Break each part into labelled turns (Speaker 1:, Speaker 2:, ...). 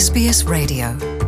Speaker 1: SBS Radio.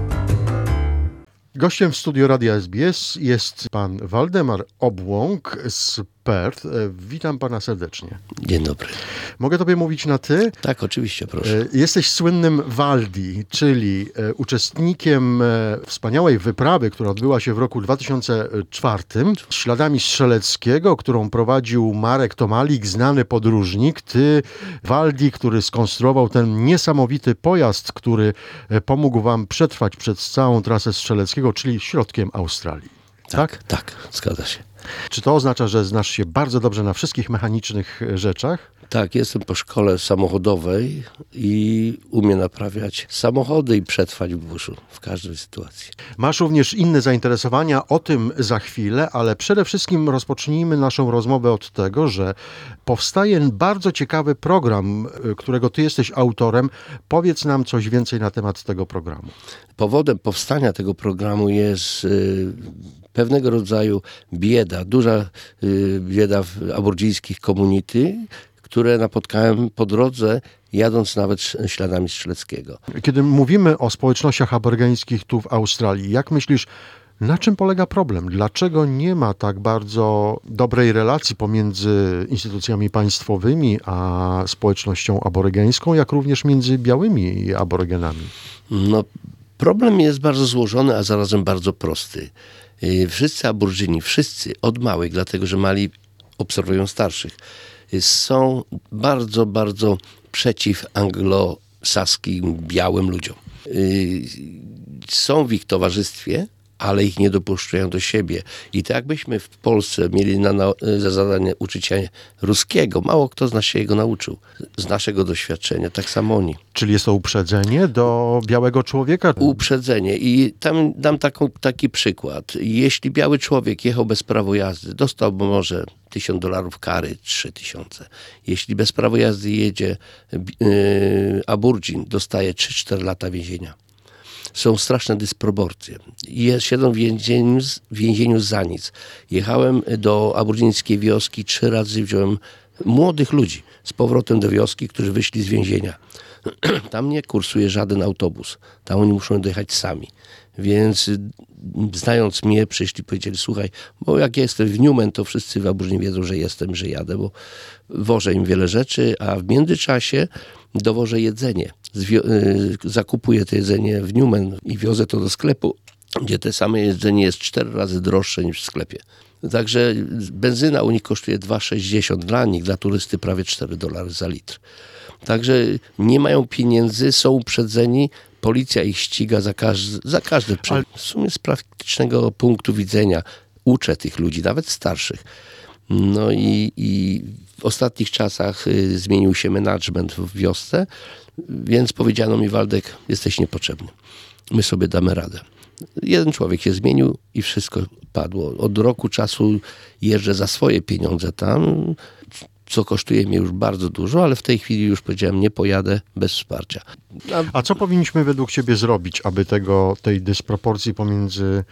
Speaker 2: Gościem w studiu Radia SBS jest pan Waldemar Obłąk z Perth. Witam pana serdecznie.
Speaker 3: Dzień dobry.
Speaker 2: Mogę tobie mówić na ty?
Speaker 3: Tak, oczywiście, proszę.
Speaker 2: Jesteś słynnym Waldi, czyli uczestnikiem wspaniałej wyprawy, która odbyła się w roku 2004, śladami Strzeleckiego, którą prowadził Marek Tomalik, znany podróżnik. Ty, Waldi, który skonstruował ten niesamowity pojazd, który pomógł wam przetrwać przez całą trasę Strzeleckiego, czyli środkiem Australii.
Speaker 3: Tak, zgadza się.
Speaker 2: Czy to oznacza, że znasz się bardzo dobrze na wszystkich mechanicznych rzeczach?
Speaker 3: Tak, jestem po szkole samochodowej i umiem naprawiać samochody i przetrwać w buszu w każdej sytuacji.
Speaker 2: Masz również inne zainteresowania, o tym za chwilę, ale przede wszystkim rozpocznijmy naszą rozmowę od tego, że powstaje bardzo ciekawy program, którego ty jesteś autorem. Powiedz nam coś więcej na temat tego programu.
Speaker 3: Powodem powstania tego programu jest pewnego rodzaju bieda, duża bieda w aborigijskich community, które napotkałem po drodze, jadąc nawet śladami Strzeleckiego.
Speaker 2: Kiedy mówimy o społecznościach aborygeńskich tu w Australii, jak myślisz, na czym polega problem? Dlaczego nie ma tak bardzo dobrej relacji pomiędzy instytucjami państwowymi a społecznością aborygeńską, jak również między białymi aborygenami?
Speaker 3: Problem jest bardzo złożony, a zarazem bardzo prosty. Wszyscy aborygini, od małych, dlatego że mali obserwują starszych, są bardzo, bardzo przeciw anglosaskim, białym ludziom. Są w ich towarzystwie, ale ich nie dopuszczają do siebie. I tak jakbyśmy w Polsce mieli za zadanie uczyć się ruskiego, mało kto z nas się jego nauczył. Z naszego doświadczenia, tak samo oni.
Speaker 2: Czyli jest to uprzedzenie do białego człowieka?
Speaker 3: Uprzedzenie. I tam dam taki przykład. Jeśli biały człowiek jechał bez prawa jazdy, dostałby może $1000 kary, 3000. Jeśli bez prawa jazdy jedzie aborygin, dostaje 3-4 lata więzienia. Są straszne dysproporcje. Siedzą w więzieniu za nic. Jechałem do aborygińskiej wioski, 3 razy wziąłem młodych ludzi z powrotem do wioski, którzy wyszli z więzienia. Tam nie kursuje żaden autobus. Tam oni muszą dojechać sami. Więc znając mnie, przyszli, powiedzieli, słuchaj, bo jak jestem w Newman, to wszyscy w Aborygini wiedzą, że jestem, że jadę, bo wożę im wiele rzeczy, a w międzyczasie dowożę jedzenie. Zakupuję to jedzenie w Newman i wiozę to do sklepu, gdzie te same jedzenie jest 4 razy droższe niż w sklepie. Także benzyna u nich kosztuje 2,60 dla nich, dla turysty prawie $4 za litr. Także nie mają pieniędzy, są uprzedzeni, policja ich ściga za każdy przykład. W sumie z praktycznego punktu widzenia uczę tych ludzi, nawet starszych. No i w ostatnich czasach zmienił się management w wiosce, więc powiedziano mi, Waldek, jesteś niepotrzebny. My sobie damy radę. Jeden człowiek się zmienił i wszystko padło. Od roku czasu jeżdżę za swoje pieniądze tam, co kosztuje mnie już bardzo dużo, ale w tej chwili już powiedziałem, nie pojadę bez wsparcia.
Speaker 2: A co powinniśmy według ciebie zrobić, aby tej dysproporcji pomiędzy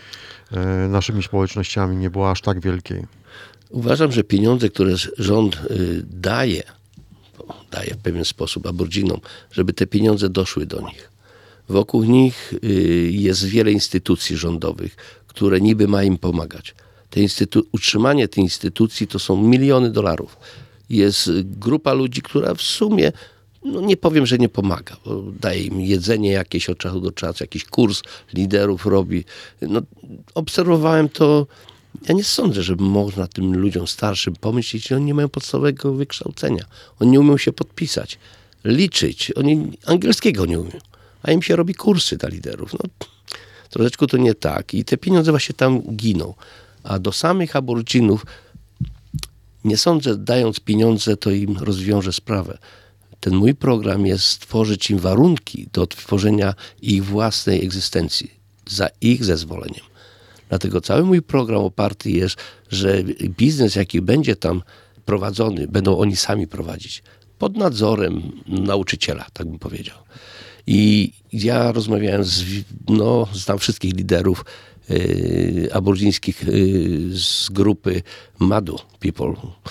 Speaker 2: naszymi społecznościami nie było aż tak wielkiej?
Speaker 3: Uważam, że pieniądze, które rząd daje w pewien sposób aboryginom, żeby te pieniądze doszły do nich. Wokół nich jest wiele instytucji rządowych, które niby ma im pomagać. Utrzymanie tej instytucji to są miliony dolarów. Jest grupa ludzi, która w sumie, nie powiem, że nie pomaga, bo daje im jedzenie jakieś od czasu do czasu, jakiś kurs liderów robi. Obserwowałem to. Ja nie sądzę, żeby można tym ludziom starszym pomyśleć, że oni nie mają podstawowego wykształcenia. Oni nie umieją się podpisać, liczyć. Oni angielskiego nie umieją, a im się robi kursy dla liderów. Troszeczkę to nie tak. I te pieniądze właśnie tam giną. A do samych aboryginów nie sądzę, dając pieniądze, to im rozwiąże sprawę. Ten mój program jest stworzyć im warunki do tworzenia ich własnej egzystencji za ich zezwoleniem. Dlatego cały mój program oparty jest, że biznes, jaki będzie tam prowadzony, będą oni sami prowadzić. Pod nadzorem nauczyciela, tak bym powiedział. I ja rozmawiałem znam wszystkich liderów aborygińskich z grupy Madu People.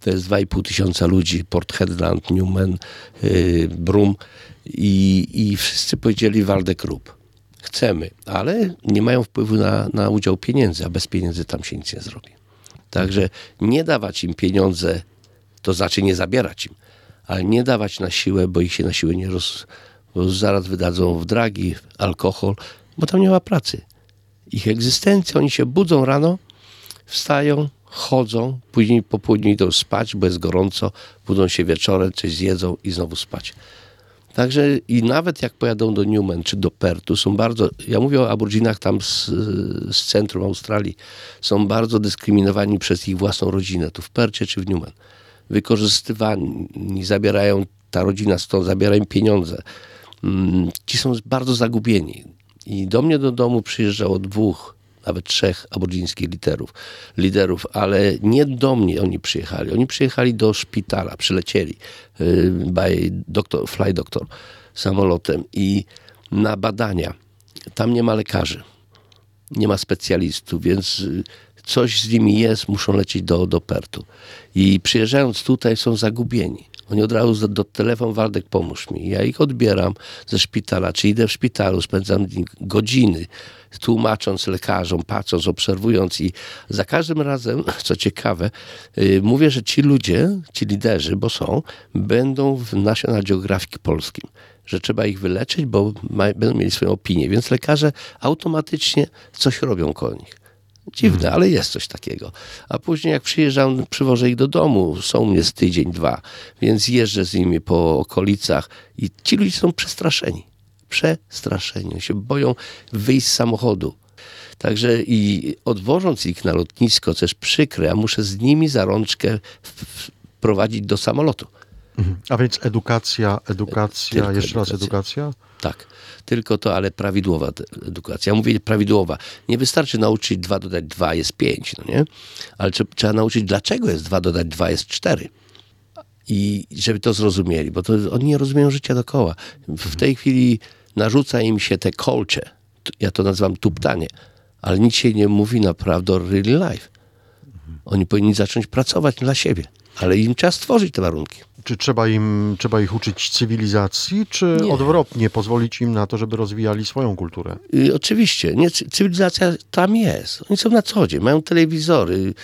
Speaker 3: To jest 2,5 tysiąca ludzi, Port Hedland, Newman, Brum i wszyscy powiedzieli Waldekrupp. Chcemy, ale nie mają wpływu na udział pieniędzy, a bez pieniędzy tam się nic nie zrobi. Także nie dawać im pieniądze, to znaczy nie zabierać im, ale nie dawać na siłę, bo ich się na siłę nie bo zaraz wydadzą w dragi, w alkohol, bo tam nie ma pracy. Ich egzystencja, oni się budzą rano, wstają, chodzą, później po południu idą spać, bo jest gorąco, budzą się wieczorem, coś zjedzą i znowu spać. Także i nawet jak pojadą do Newman czy do Pertu, są bardzo, ja mówię o Aborigeinach tam z centrum Australii, są bardzo dyskryminowani przez ich własną rodzinę, tu w Percie czy w Newman. Wykorzystywani, zabierają, ta rodzina stąd zabiera im pieniądze. Ci są bardzo zagubieni. I do mnie do domu przyjeżdżało 2, nawet 3 aborygińskich liderów, ale nie do mnie oni przyjechali. Oni przyjechali do szpitala, przylecieli fly doctor samolotem i na badania. Tam nie ma lekarzy, nie ma specjalistów, więc coś z nimi jest, muszą lecieć do Pertu. I przyjeżdżając tutaj są zagubieni. Oni od razu do telefon, Waldek, pomóż mi. Ja ich odbieram ze szpitala, czy idę w szpitalu, spędzam godziny tłumacząc lekarzom, patrząc, obserwując i za każdym razem, co ciekawe, mówię, że ci ludzie, ci liderzy, bo są, będą w National Geographic polskim, że trzeba ich wyleczyć, bo będą mieli swoją opinię, więc lekarze automatycznie coś robią koło nich. Dziwne, ale jest coś takiego. A później jak przyjeżdżam, przywożę ich do domu, są u mnie z tydzień, 2, więc jeżdżę z nimi po okolicach i ci ludzie są przestraszeni. Oni się boją wyjść z samochodu. Także i odwożąc ich na lotnisko, co jest przykre, a muszę z nimi za rączkę wprowadzić do samolotu.
Speaker 2: A więc edukacja, jeszcze raz edukacja?
Speaker 3: Tak, tylko to, ale prawidłowa edukacja. Ja mówię prawidłowa. Nie wystarczy nauczyć 2 dodać 2 jest 5, no nie? Ale trzeba nauczyć, dlaczego jest 2 dodać 2 jest 4. I żeby to zrozumieli, bo to oni nie rozumieją życia dookoła. W tej chwili narzuca im się te kolcze. Ja to nazywam tuptanie. Ale nic się nie mówi naprawdę o real life. Oni powinni zacząć pracować dla siebie. Ale im trzeba stworzyć te warunki.
Speaker 2: Czy trzeba ich uczyć cywilizacji, czy
Speaker 3: Nie.
Speaker 2: Odwrotnie, pozwolić im na to, żeby rozwijali swoją kulturę?
Speaker 3: Oczywiście, nie, cywilizacja tam jest. Oni są na co dzień, mają telewizory,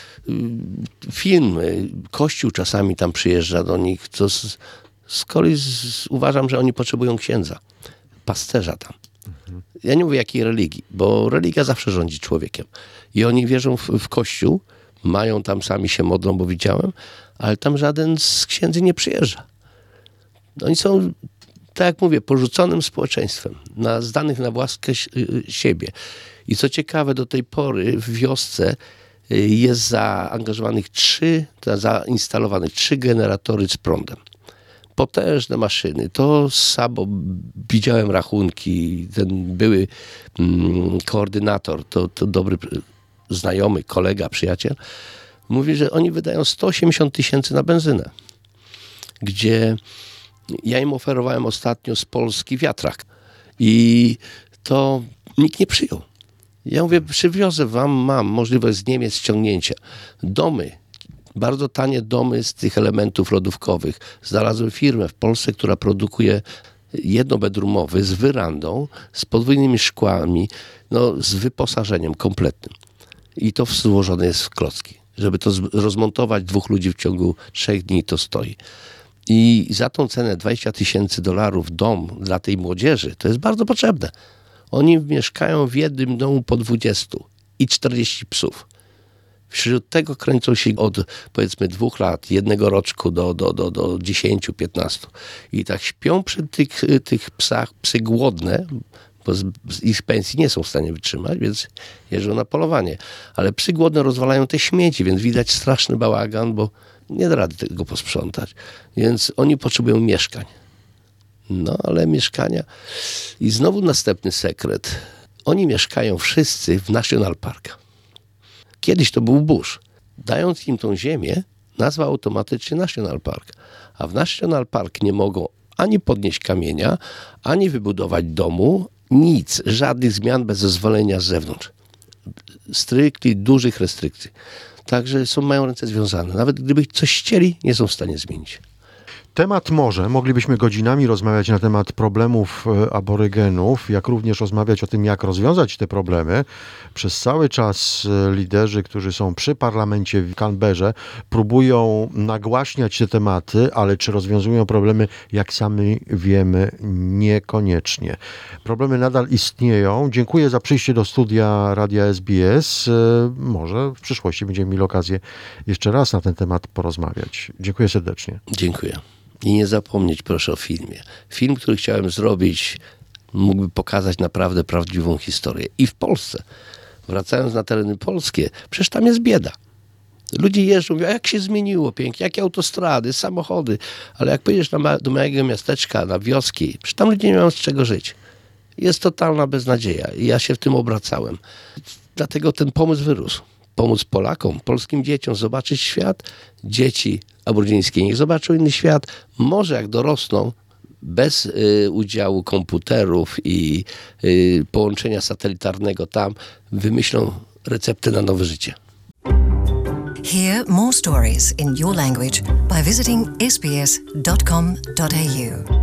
Speaker 3: filmy, kościół czasami tam przyjeżdża do nich. To z kolei uważam, że oni potrzebują księdza, pasterza tam. Ja nie mówię jakiej religii, bo religia zawsze rządzi człowiekiem. I oni wierzą w kościół, mają tam, sami się modlą, bo widziałem, ale tam żaden z księdzy nie przyjeżdża. Oni są, tak jak mówię, porzuconym społeczeństwem, zdanych na właskę siebie. I co ciekawe, do tej pory w wiosce jest zainstalowanych 3 generatory z prądem. Potężne maszyny. To Sabo, widziałem rachunki, ten były koordynator, to dobry znajomy, kolega, przyjaciel, mówi, że oni wydają 180 000 na benzynę. Gdzie ja im oferowałem ostatnio z Polski wiatrak. I to nikt nie przyjął. Ja mówię, przywiozę wam, mam możliwość z Niemiec ściągnięcia. Domy, bardzo tanie domy z tych elementów lodówkowych. Znalazłem firmę w Polsce, która produkuje jednobedroomowy z werandą, z podwójnymi szkłami, z wyposażeniem kompletnym. I to złożone jest w klocki. Żeby to rozmontować 2 ludzi w ciągu 3 dni, to stoi. I za tą cenę $20,000 dom dla tej młodzieży, to jest bardzo potrzebne. Oni mieszkają w jednym domu po 20 i 40 psów. Wśród tego kręcą się od powiedzmy 2 lat, 1 roczku do 10-15. I tak śpią przy tych psach, psy głodne, bo z ich pensji nie są w stanie wytrzymać, więc jeżdżą na polowanie. Ale psy głodne rozwalają te śmieci, więc widać straszny bałagan, bo nie da rady tego posprzątać. Więc oni potrzebują mieszkań. Ale mieszkania... I znowu następny sekret. Oni mieszkają wszyscy w National Park. Kiedyś to był bush. Dając im tą ziemię, nazwa automatycznie National Park. A w National Park nie mogą ani podnieść kamienia, ani wybudować domu, nic, żadnych zmian bez zezwolenia z zewnątrz. Stricte dużych restrykcji. Także mają ręce związane. Nawet gdyby coś chcieli, nie są w stanie zmienić.
Speaker 2: Temat morze. Moglibyśmy godzinami rozmawiać na temat problemów aborygenów, jak również rozmawiać o tym, jak rozwiązać te problemy. Przez cały czas liderzy, którzy są przy parlamencie w Canberrze, próbują nagłaśniać te tematy, ale czy rozwiązują problemy, jak sami wiemy, niekoniecznie. Problemy nadal istnieją. Dziękuję za przyjście do studia Radia SBS. Może w przyszłości będziemy mieli okazję jeszcze raz na ten temat porozmawiać. Dziękuję serdecznie.
Speaker 3: Dziękuję. I nie zapomnieć proszę o filmie. Film, który chciałem zrobić, mógłby pokazać naprawdę prawdziwą historię. I w Polsce, wracając na tereny polskie, przecież tam jest bieda. Ludzie jeżdżą, mówią, jak się zmieniło pięknie, jakie autostrady, samochody. Ale jak pojedziesz do małego miasteczka, na wioski, przecież tam ludzie nie mają z czego żyć. Jest totalna beznadzieja. I ja się w tym obracałem. Dlatego ten pomysł wyrósł. Pomóc Polakom, polskim dzieciom zobaczyć świat. Dzieci aborygeńskie niech zobaczą inny świat. Może jak dorosną, bez udziału komputerów i połączenia satelitarnego tam, wymyślą receptę na nowe życie.
Speaker 1: Hear more stories in your language by visiting sbs.com.au.